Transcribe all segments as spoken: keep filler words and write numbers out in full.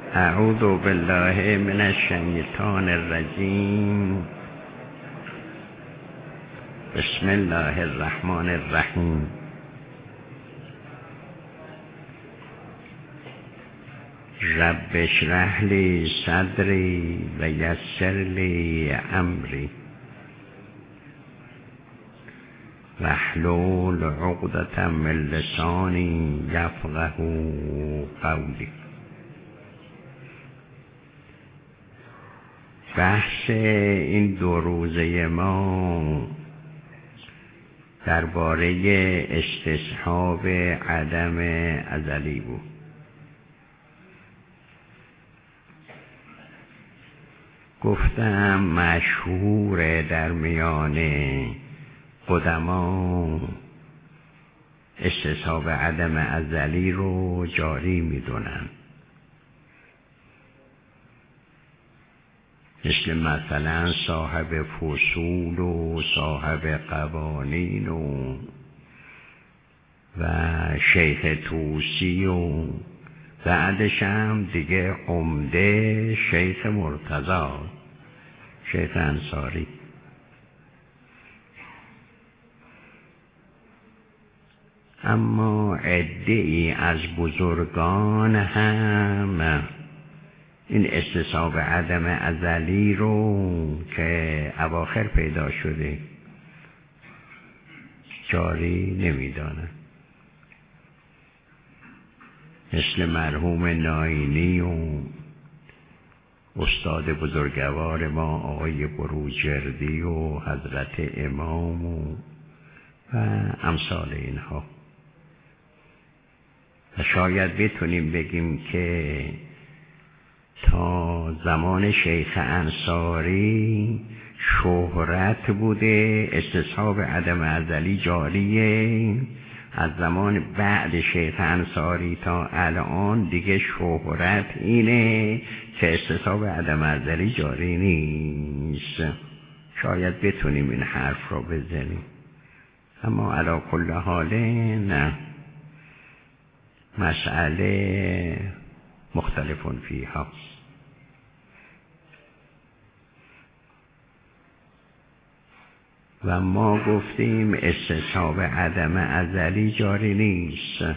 اعوذ بالله من الشیطان الرجیم. بسم الله الرحمن الرحیم. رب اشرح لی صدری و یسر لی امری واحلل عقدة من لسانی یفقهوا قولی. بحث این دو روزه ما درباره استصحاب عدم ازلی بود. گفتم مشهور در میان قدما استصحاب عدم ازلی رو جاری میدونن، مثل مثلا صاحب فصول و صاحب قوانین و و شیخ توسی و بعدش هم دیگه عمده شیخ مرتضی، شیخ انصاری. اما عده‌ای از بزرگان هم این استصحاب عدم ازلی رو که اواخر پیدا شده جاری نمیدانن، مثل مرحوم ناینی و استاد بزرگوار ما آقای بروجردی و حضرت امام و, و امثال اینها. و شاید بتونیم بگیم که تا زمان شیخ انصاری شهرت بوده استصحاب عدم ازلی جاریه، از زمان بعد شیخ انصاری تا الان دیگه شهرت اینه که استصحاب عدم ازلی جاری نیست. شاید بتونیم این حرف رو بزنیم، اما علی کل حال نه، مسئله مختلفون فیها. و ما گفتیم استصحاب عدم ازلی جاری نیست.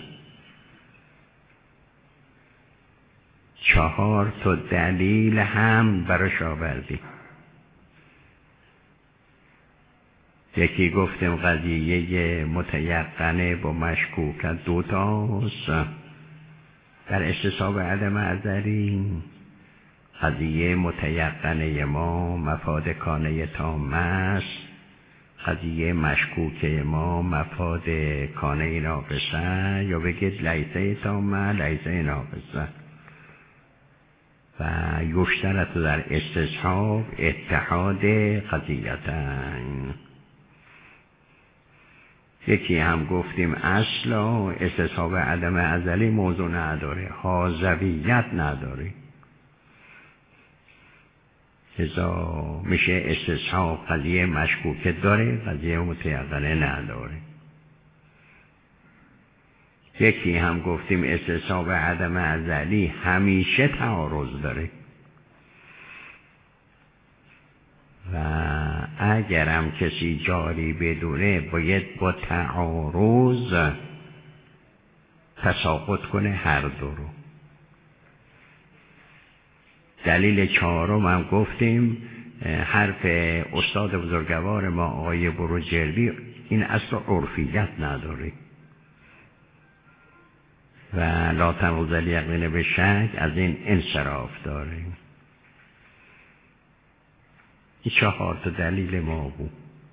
چهار تا دلیل هم براش آوردیم. یکی گفتیم قضیه متیقنه با مشکوکت دوتاست در استصحاب عدم ازلی. قضیه متیقنه ما مفاد کانه تامه است، قضیه مشکوکه ما مفاد کانه ناقصه، یا بگید لیسه تامه لیسه ناقصه. و یشترط در استصحاب اتحاد قضیتین. یکی هم گفتیم اصلا استصحاب عدم ازلی موضوع نداره، حاذویت نداره، لذا میشه استصحاب قضیه مشکوکه داره، قضیه متیقنه نداره. یکی هم گفتیم استصحاب عدم ازلی همیشه تعارض داره و اگرم کسی جاری بدونه باید با تعارض تساقط کنه هر دو رو. دلیل چهارم هم گفتیم حرف استاد بزرگوار ما آقای بروجردی، این اصل عرفیت نداره و لا تنقض الیقین به شک، از این انصراف داره. این چهار تا دلیل ما بود.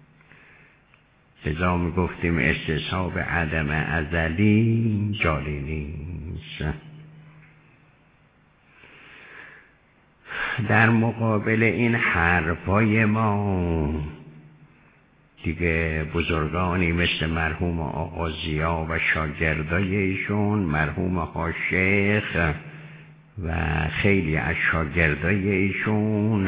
لذا می گفتیم استصحاب عدم ازلی جاری نیست. در مقابل این حرفای ما دیگه بزرگانی مثل مرحوم آقا ضیا و شاگردای ایشون، مرحوم آقا شیخ و خیلی از شاگردای ایشون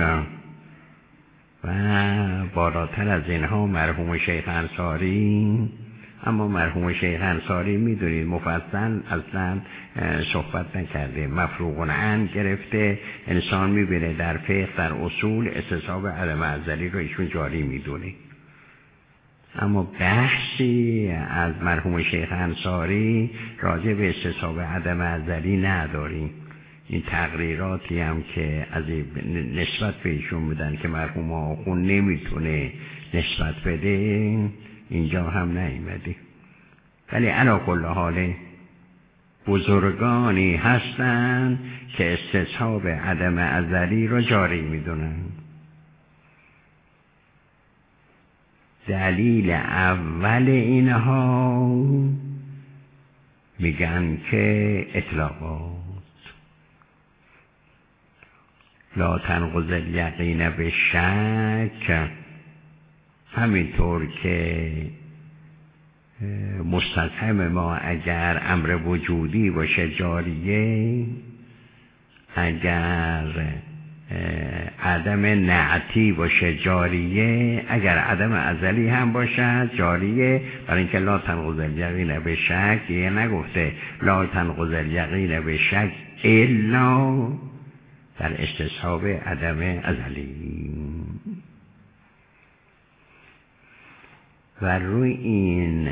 و بالاتر از اینها مرحوم شیخ انصاری اما مرحوم شیخ انصاری میدونید مفصل اصلا صحبت نکرده، مفروغ عن گرفته. انسان میبینه در فقه در اصول استصحاب عدم ازلی رو ایشون جاری میدونه، اما بحثی از مرحوم شیخ انصاری راجع به استصحاب عدم ازلی نداریم. این تقریراتی هم که از نسبت به ایشون بودن که مرحوم آخوند نمیتونه نسبت بده اینجا هم نیامده. ولی علی کل حال بزرگانی هستند که استصحاب عدم ازلی را جاری میدونن. دلیل اول اینها میگن که اطلاقات لا تنقض الیقین به شک، همینطور که مستفهم ما اگر امر وجودی باشه جاریه، اگر عدم نعتی باشه جاریه، اگر عدم ازلی هم باشه جاریه. برای اینکه لا تنقض الیقین به شک یه نگفته لا تنقض الیقین به شک الا در استصحاب عدم ازلی. و روی این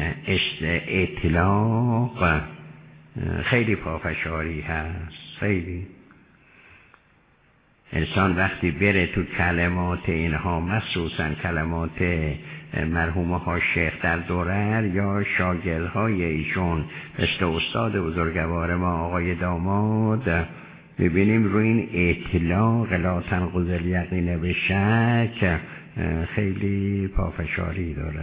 اطلاق خیلی پافشاری هست. خیلی انسان وقتی بره تو کلمات اینها، مخصوصا کلمات مرحوم ها شیخ در درر یا شاگردهای ایشون مثل استاد بزرگوار ما آقای داماد، ببینیم روی این اطلاق لا تنقض الیقین به شک خیلی پافشاری داره.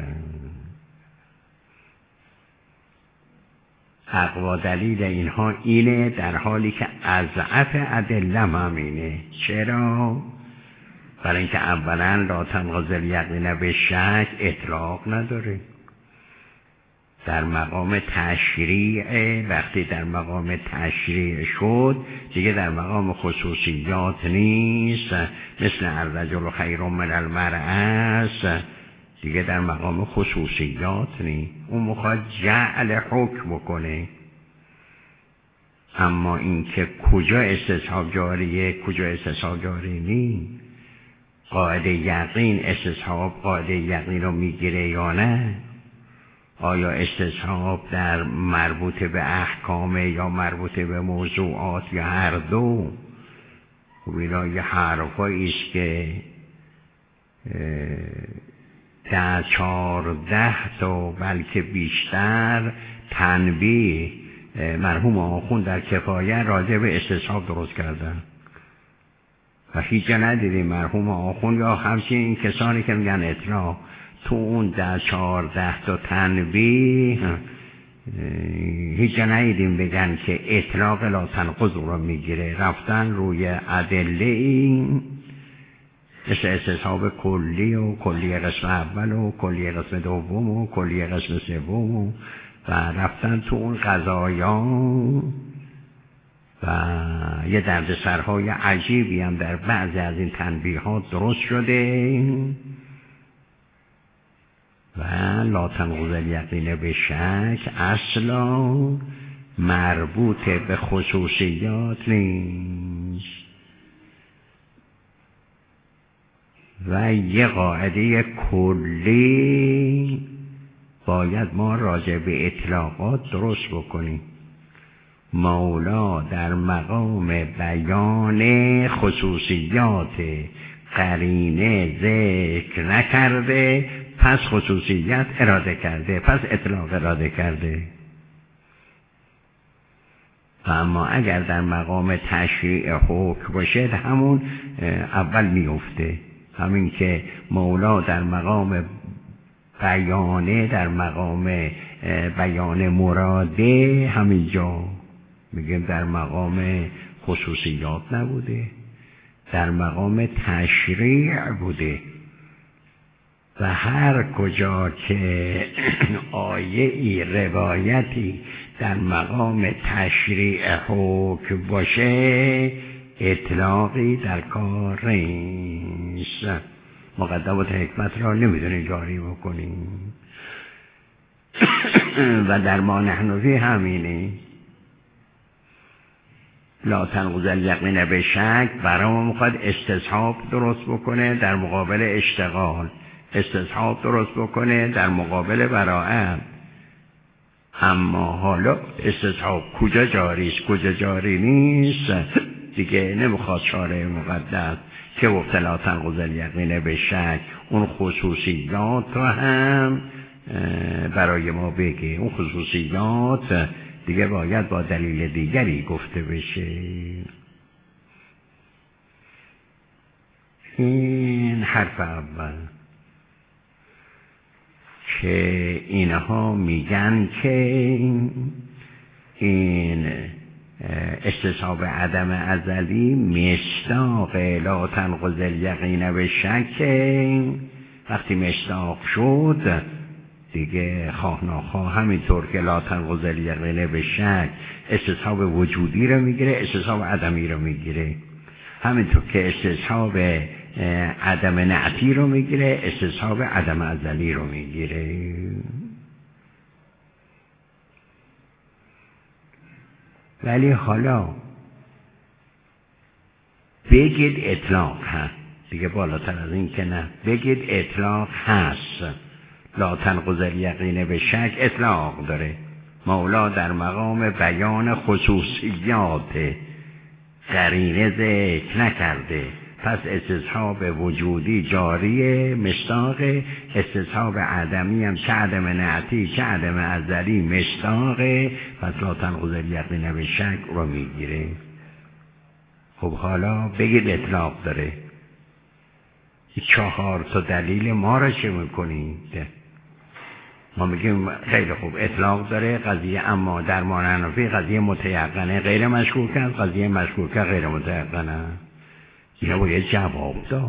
حق و دلیل اینها اینه، در حالی که اضعف ادله هم اینه. چرا؟ برای اینکه اولا لا تنقض الیقین به شک اطلاق نداره. در مقام تشریع، وقتی در مقام تشریع شد دیگه در مقام خصوصیات نیست، مثل الرجل خیر من المرأة دیگه در مقام خصوصیات نیست. اون میخواد جعل حکم بکنه. اما اینکه کجا استصحاب جاریه کجا استصحاب جاری نیست، قاعده یقین استصحاب قاعده یقین رو میگیره یا نه، آیا استصحاب در مربوط به احکام یا مربوط به موضوعات یا هر دو؟ خب اینا یه حرفایی است که در چهارده تا بلکه بیشتر تنبیه مرحوم آخوند در کفایه راجع به استصحاب درست کردن و هیچ جا ندیدیم مرحوم آخوند یا همچنین کسانی که میگن اطلاق تو اون در چهارده تا تنبیه هیچ جا ندیدیم بگن که اطلاق لا تنقض رو میگیره. رفتن روی ادله این مثل استصحاب کلی و کلی قسم اول و کلی قسم دوم و کلی قسم سوم و رفتن تو اون قضایا و یه دردسرهای عجیبی هم در بعضی از این تنبیهات درست شده و لا تنقض الیقین به شک اصلا مربوط به خصوصیات نیست و یه قاعده کلی باید ما راجع به اطلاقات درست بکنیم. مولا در مقام بیان خصوصیات قرینه ذکر نکرده، پس خصوصیت اراده کرده، پس اطلاق اراده کرده. اما اگر در مقام تشریع حکم باشه همون اول میفته، همین که مولا در مقام بیانه در مقام بیان مراده همینجا میگیم در مقام خصوصیات نبوده، در مقام تشریع بوده. و هر کجا که آیه ای روایتی در مقام تشریع حکم باشه اطلاقی در کار نیست. مقدمات حکمت را نمیدونی جاری بکنیم. و در ما نحنفی همینه. لا تنقض الیقین به شک، برای ما میخواد استصحاب درست بکنه در مقابل اشتغال، استصحاب درست بکنه در مقابل براءت. اما حالا استصحاب کجا جاری است کجا جاری نیست دیگه نمیخواد شارع مقدس که گفت لا تنقض الیقین به شک اون خصوصیات رو هم برای ما بگه. اون خصوصیات دیگه باید با دلیل دیگری گفته بشه. این حرف اول که اینها میگن که این استصحاب عدم ازلی مصداق لا تنقض الیقین به شک، وقتی مصداق شد دیگه خواه ناخواه همینطور که لا تنقض الیقین به شک استصحاب وجودی رو میگیره، استصحاب عدمی رو میگیره، همینطور که استصحاب عدم نعتی رو میگیره، استصحاب عدم ازلی رو میگیره. ولی حالا بگید اطلاق هست دیگه، بالاتر از این که نه، بگید اطلاق هست. لا تنقض الیقین به شک اطلاق داره. مولا در مقام بیان خصوصیات قرینه ذکر نکرده، پس استصحاب وجودی جاریه، مصداق استصحاب عدمی هم چه عدم نعتی چه عدم ازلی مصداقه، پس لا تنقض الیقین به شک رو میگیره. خب حالا بگید اطلاق داره. چهار تا دلیل ما را چه میکنید؟ ما میگیم خیلی خوب اطلاق داره قضیه، اما در ما نحنفی قضیه متیقنه غیر مشکوکه، قضیه مشکوکه غیر متیقنه. اینا باید جواب داد.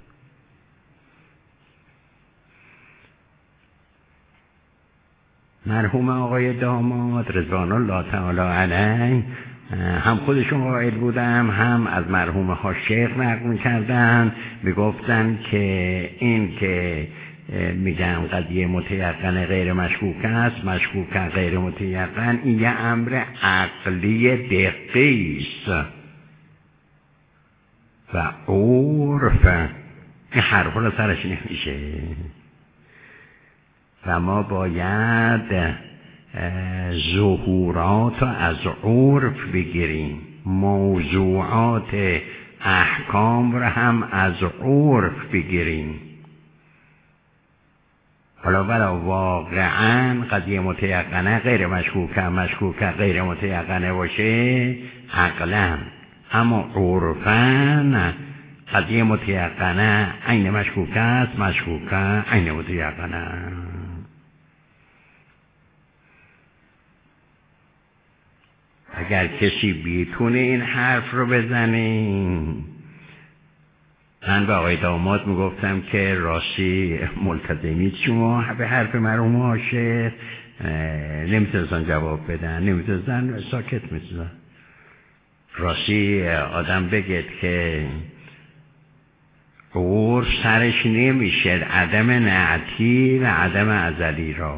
مرحوم آقای داماد رضوان الله تعالی علیه هم خودشون قائل بودم، هم از مرحوم ها شیخ نقل میکردن، میگفتن که این که میگم قضیه متیقن غیر مشکوک است، مشکوک غیر متیقن، این یه امر عقلی دقیقی است و عرف این حرفا رو سرش نمیشه و ما باید ظهورات از عرف بگیریم، موضوعات احکام رو هم از عرف بگیریم. حالا ولی واقعا قضیه متیقنه غیر مشکوکه، مشکوکه غیر متیقنه باشه عقلا، اما عرفاً قضیه متیقنه عین مشکوکه است، مشکوکه عین متیقنه. اگر کسی بیتونه این حرف رو بزنه، من به آقای داماد میگفتم که راستی ملتزمید شما به حرف مرحوم عاشق، نمیتونستن جواب بدن، نمیتونستن ساکت میتونستن. راستی آدم بگید که عرف سرش نمیشه عدم نعتی و عدم ازلی را،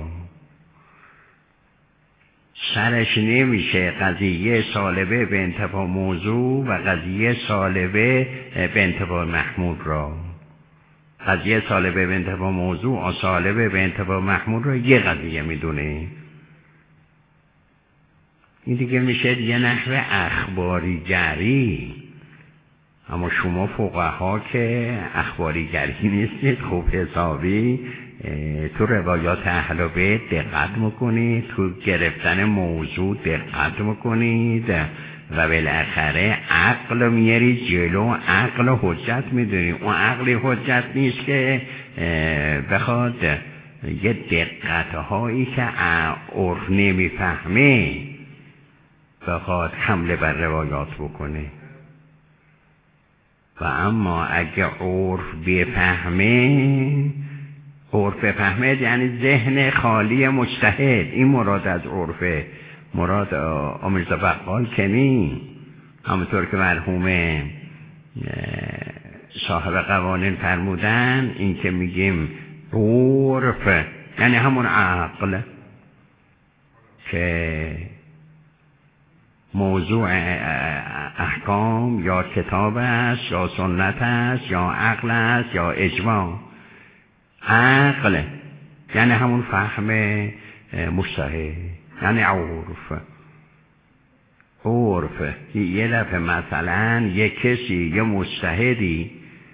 سرش نمیشه قضیه سالبه به انتفاع موضوع و قضیه سالبه به انتفاع محمول را. قضیه سالبه به انتفاع موضوع و سالبه به انتفاع محمول را یه قضیه میدونه. این دیگه میشه یه نحو اخباریگری. اما شما فقها که اخباریگری نیستید، خوب حسابی تو روایات اهل بیت دقت میکنید، تو گرفتن موضوع دقت میکنید و بالاخره عقل میاری جلو، عقل حجت میدونید. اون عقلی حجت نیست که بخواد یه دقت هایی که عرف نمیفهمه بخواد حمله بر روایات بکنه. و اما اگه عرف بفهمه، عرف بفهمه یعنی ذهن خالی مجتهد، این مراد از عرفه، مراد آمیرزا بقال کنی. همونطور که مرحوم صاحب قوانین فرمودن، این که میگیم عرف یعنی همون عقل، که موضوع احکام یا کتاب است یا سنت است یا عقل است یا اجماع. عقل یعنی همون فهم مجتهد، یعنی عرف. عرف یه دفعه مثلا یه کسی یه مجتهدی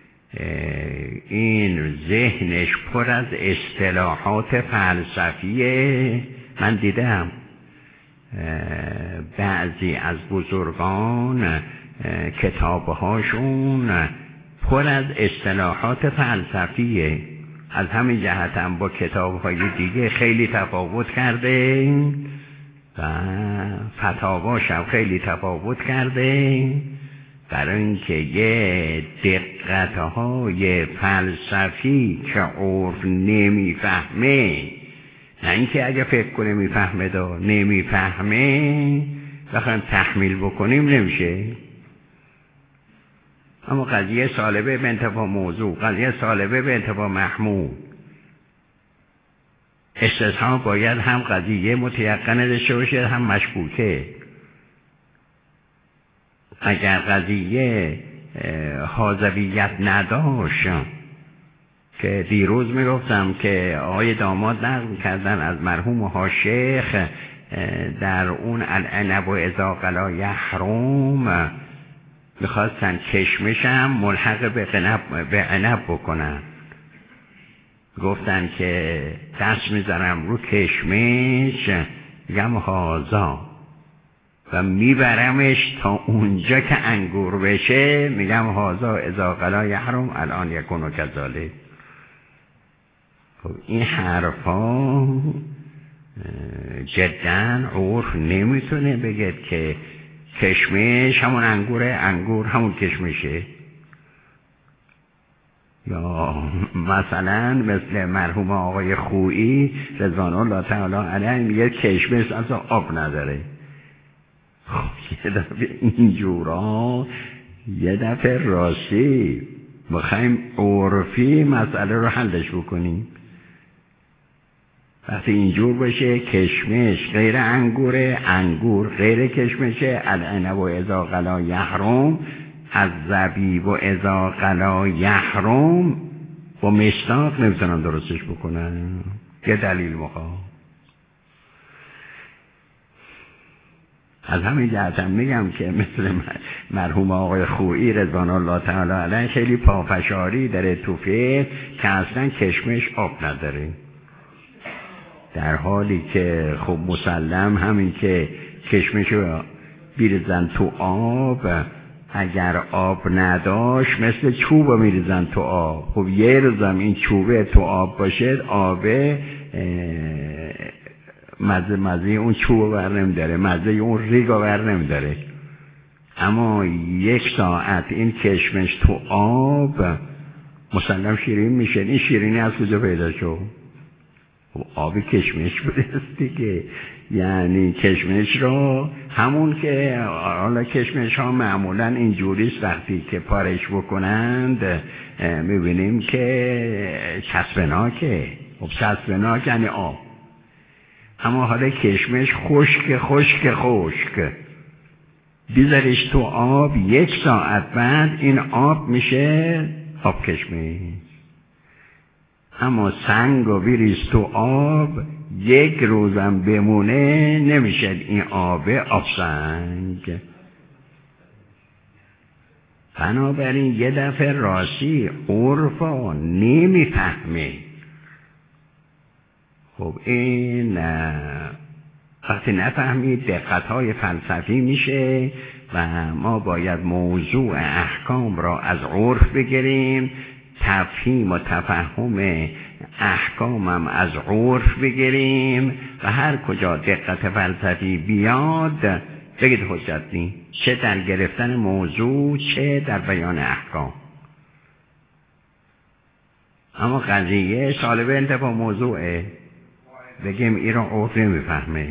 این ذهنش پر از اصطلاحات فلسفیه. من دیدم بعضی از بزرگان کتابهاشون پر از اصطلاحات فلسفیه. از همین جهت هم با کتابهای دیگه خیلی تفاوت کرده و فتاواش هم خیلی تفاوت کرده، برای اینکه یه دقتهای فلسفی که عرف نمیفهمه، نه اینکه اگه فکر کنه میفهمه دا نمیفهمه بخوایم تحمیل بکنیم نمیشه. اما قضیه سالبه به انتفاع موضوع، قضیه سالبه به انتفاع محمول. استثناء باید هم قضیه متیقنه داشته باشه هم مشکوکه. اگر قضیه حاضویت نداشت، که دیروز میگفتم که آقای داماد نقل کردن از مرحوم ها شیخ در اون العنب و اذا قلا یحرم میخواستن کشمشم ملحق به عنب به عنب بکنن. گفتن که دست میذارم رو کشمش میگم هازا و میبرمش تا اونجا که انگور بشه میگم هازا اذا قلا یحرم الان یکون و کذالک. خب این حرفا جدا عرف نمیتونه بگه که کشمش همون انگوره، انگور همون کشمشه. یا مثلا مثل مرحوم آقای خویی رضوان الله تعالی علیه میگه کشمش اصلا آب نداره. خب یه دفعه اینجورا یه دفعه راستی بخوایم عرفی مسئله رو حلش بکنیم. وقتی اینجور باشه کشمش غیر انگوره، انگور غیر کشمشه، العنب و اذا قلا یحرم، از زبیب و اذا قلا یحرم با مشتاق نمیتونن درستش بکنن. یه دلیل مخواه. از همین جهت هم میگم که مثل مرحوم آقای خویی رضوان الله تعالی علیه خیلی پافشاری داره تو فقه که اصلا کشمش آب نداره، در حالی که خب مسلم همین که کشمش رو بیرزن تو آب، اگر آب نداشت مثل چوب میریزن تو آب. خب یه روزم این چوبه تو آب باشه آبه مزه مزه اون چوب بر نمیداره، مزه اون ریگ بر نمیداره. اما یک ساعت این کشمش تو آب مسلم شیرین میشه. این شیرینی از کجا پیدا شد؟ آب کشمش بوده است دیگه. یعنی کشمش رو همون که حالا کشمش ها معمولا اینجوریست وقتی که پارش بکنند میبینیم که چسبناکه. خب چسبناک یعنی آب. اما حالا کشمش خشک خشک خشک بیزارش تو آب، یک ساعت بعد این آب میشه آب کشمش. اما سنگ رو بریز تو آب، یک روزم بمونه نمیشه این آب آب سنگ. بنابراین یه دفعه راستی عرفا نمیفهمه. خب این وقتی نفهمید دقت‌های فلسفی میشه و ما باید موضوع احکام را از عرف بگیریم، تفهیم و تفهم احکامم از عرف بگیریم و هر کجا دقت فلسفی بیاد بگید حجت نی، چه در گرفتن موضوع چه در بیان احکام. اما قضیه سالبه انتفاع موضوعه، بگیم این را عرف نمیفهمه.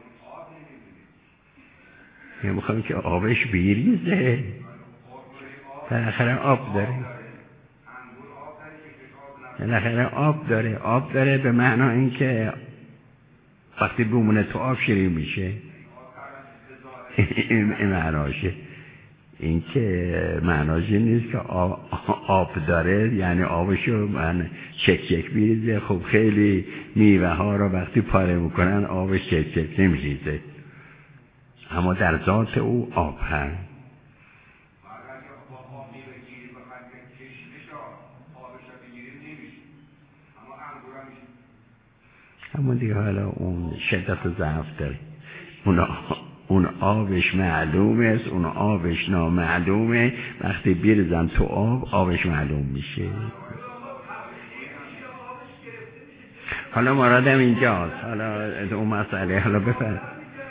میخوایم که آبش بیریزه. بالاخره آب داره، بالاخره آب داره. آب داره به معنا اینکه وقتی بمونه تو آب شیرین میشه. این معناشه. این که معناش نیست که آب داره یعنی آبشو من چک چک میریزه. خب خیلی میوه ها رو وقتی پاره میکنن آبش چک چک نمیریزه، اما در ذات او آب هست. اما دیگه حالا اون شدت ضعف داره. اون اون آبش معلومه است، اون آبش نامعلومه. وقتی بیرزم تو آب آبش معلوم میشه. حالا مرادم اینجاست. حالا اون مسئله حالا بفرد.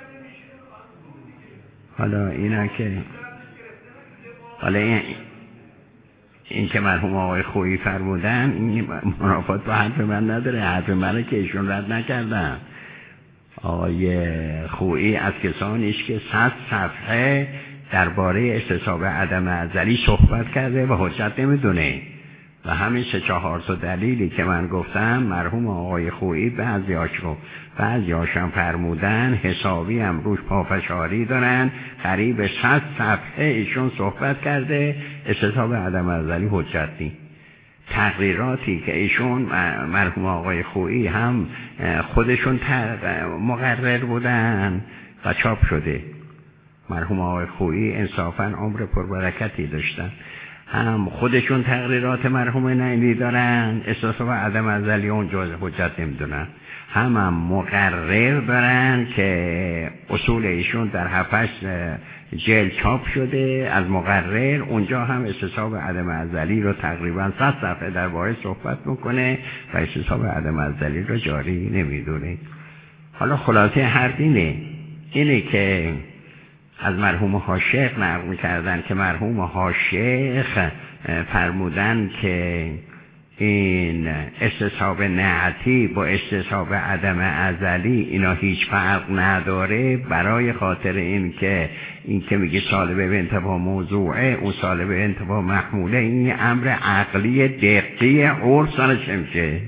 حالا اینا که حالا این این که مرحوم آقای خویی فرمودن این منافات با حرف من نداره. حرف من که ایشون رد نکردن. آقای خویی از کسانیش که صد صفحه درباره استصحاب عدم ازلی صحبت کرده و حجت نمیدونه و همین سه چهار تا دلیلی که من گفتم مرحوم آقای خویی بعضیاشو بعضیاشم فرمودن حسابی هم روش پافشاری دارن. قریب صد صفحه ایشون صحبت کرده استصحاب عدم ازلی حجت نیست. تقریراتی که ایشون مرحوم آقای خویی هم خودشون مقرر بودن و چاپ شده. مرحوم آقای خویی انصافاً عمر پربرکتی داشتن. هم خودشون تقریرات مرحوم نعیمی دارن استصحاب عدم ازلی اونجا حجت نمیدونن، هم هم مقرر دارن که اصول ایشون در هفتش جلد چاپ شده از مقرر. اونجا هم استصحاب عدم ازلی رو تقریبا صد صفحه درباره صحبت میکنه و استصحاب عدم ازلی رو جاری نمیدونه. حالا خلاصه هر دینه اینه که از مرحوم هاشیخ نقل کردن که مرحوم هاشیخ فرمودن که این استصحاب نعتی با استصحاب عدم ازلی اینا هیچ فرق نداره، برای خاطر این که این که میگه سالبه به انتفاع موضوعه اون سالبه به انتفاع محموله، این امر عقلی دقیقی عرف سالش نمیشه.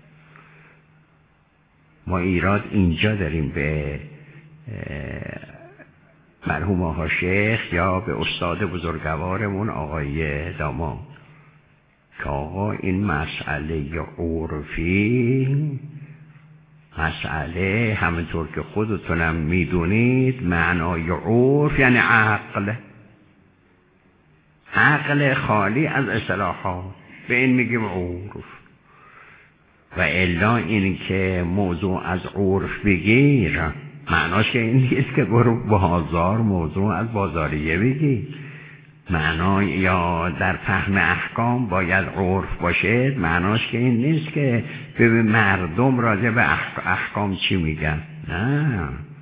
ما ایراد اینجا داریم به مرحوم آقا شیخ یا به استاد بزرگوارمون آقای داماد که آقا این مسئله عرفی مسئله همونطور که خودتونم میدونید معنای عرف یعنی عقل، عقل خالی از اصطلاحات، به این میگیم عرف. و الا این که موضوع از عرف بگیر معناش که این نیست که برو بازار موضوع از بازاریه بگی. معنای یا در فهم احکام باید عرف باشه، معناش که این نیست که ببین مردم راجع به احکام چی میگن. نه،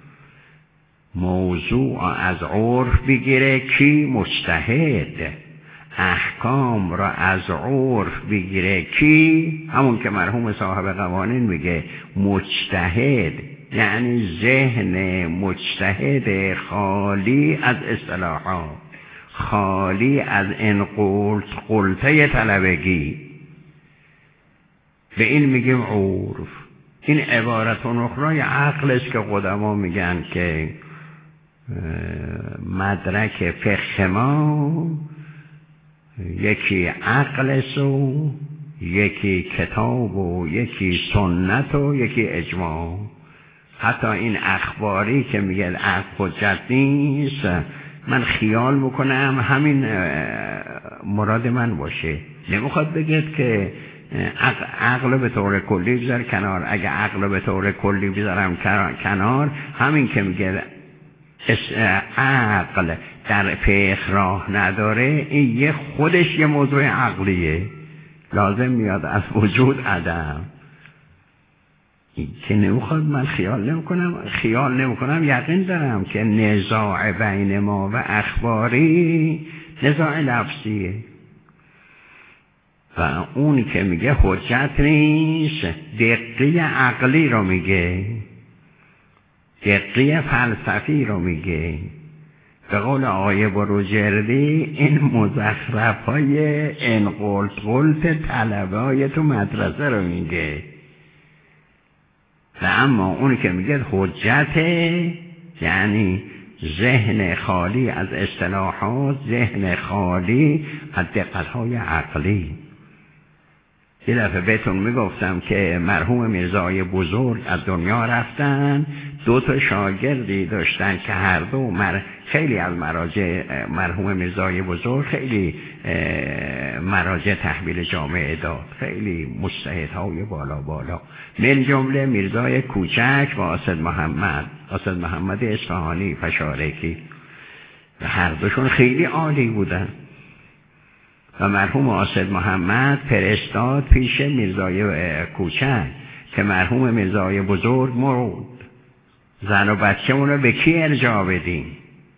موضوع از عرف بگیره کی؟ مجتهد. احکام را از عرف بگیره کی؟ همون که مرحوم صاحب قوانین میگه مجتهد، یعنی ذهن مجتهد خالی از اصطلاحات، خالی از این قلت قلته طلبگی، به این میگیم عرف. این عبارت اخرى عقل است که قدما میگن که مدرک فقه ما یکی عقل است و یکی کتاب و یکی سنت و یکی اجماع. حتی این اخباری که میگه عقل حجت نیست، من خیال میکنم همین مراد من باشه. نمیخواد بگید که عقل به طور کلی بذار کنار. اگه عقل به طور کلی بذارم کنار، همین که میگه عقل در فقه راه نداره، این یه خودش یه موضوع عقلیه، لازم میاد از وجود عدم. این که نمیخواد من خیال نمیکنم خیال نمیکنم یقین دارم که نزاع بین ما و اخباری نزاع لفظیه و اون که میگه حجت نیست دقیق عقلی رو میگه، دقیق فلسفی رو میگه به قول آقای بروجردی این مزخرف های انقلت قلت طلبه های تو مدرسه رو میگه و اما اون که میگه حجت یعنی ذهن خالی از اصطلاحات، ذهن خالی از دقت‌های عقلی. یه دفعه بهتون میگفتم که مرحوم میرزای بزرگ از دنیا رفتن، دو تا شاگردی داشتن که هر دو مر... خیلی از مراجع مرحوم میرزای بزرگ خیلی مراجع تحویل جامعه داد، خیلی مجتهدهای بالا بالا، من جمله میرزای کوچک و اسد محمد اسد محمد اصفهانی فشارکی و هر دوشون خیلی عالی بودن و مرحوم اسد محمد فرستاد پیش میرزای کوچک که مرحوم میرزای بزرگ مرد، زن و بچه اونو به کی ارجاع بدیم؟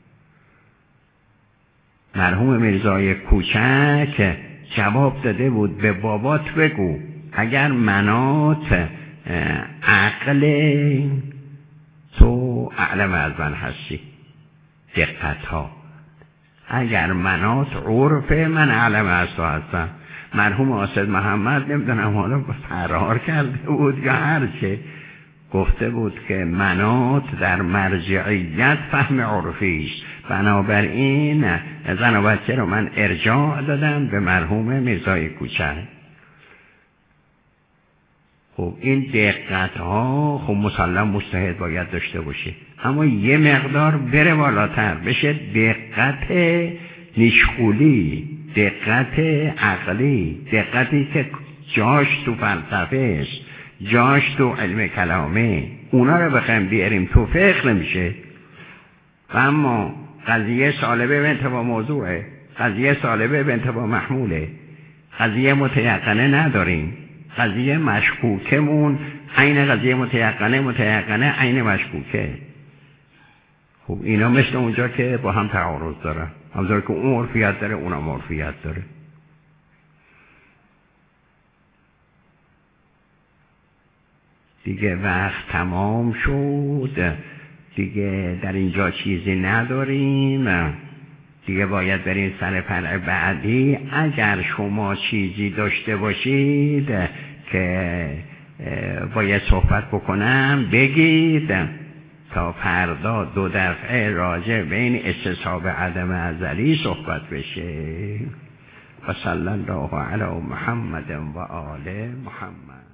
مرحوم میرزای کوچک جواب داده بود به بابات بگو اگر منات عقل تو اعلم از من هستی، دقت ها، اگر منات عرف من اعلم از تو هستم. مرحوم اسد محمد نمیدونم حالا فرار کرده بود یا هرچه، گفته بود که منات در مرجعیت فهم عرفیش، بنابراین زن و بچه رو من ارجاع دادم به مرحوم میرزای کوچک. خب این دقت ها خب مسلم مجتهد باید داشته باشه، اما یه مقدار بره بالاتر بشه دقت نشخولی، دقت عقلی، دقتی که جاش تو فلسفه است، جاش تو علم کلامه، اونا رو بخوایم بیاریم تو فقه نمیشه. اما قضیه سالبه به انتباه موضوعه، قضیه سالبه به انتباه محموله، قضیه متیقنه نداریم، قضیه مشکوکمون عین قضیه متیقنه، متیقنه عین مشکوکه. خب اینا مثل اونجا که با هم تعارض داره، همونطور که اون عرفیت داره اونم عرفیت داره. دیگه وقت تمام شد، دیگه در اینجا چیزی نداریم، دیگه باید بریم سر فرع بعدی. اگر شما چیزی داشته باشید که باید صحبت بکنم بگید تا فردا دو دفعه راجع به این استصحاب عدم ازلی صحبت بشه. و صلی الله علی محمد و آل محمد.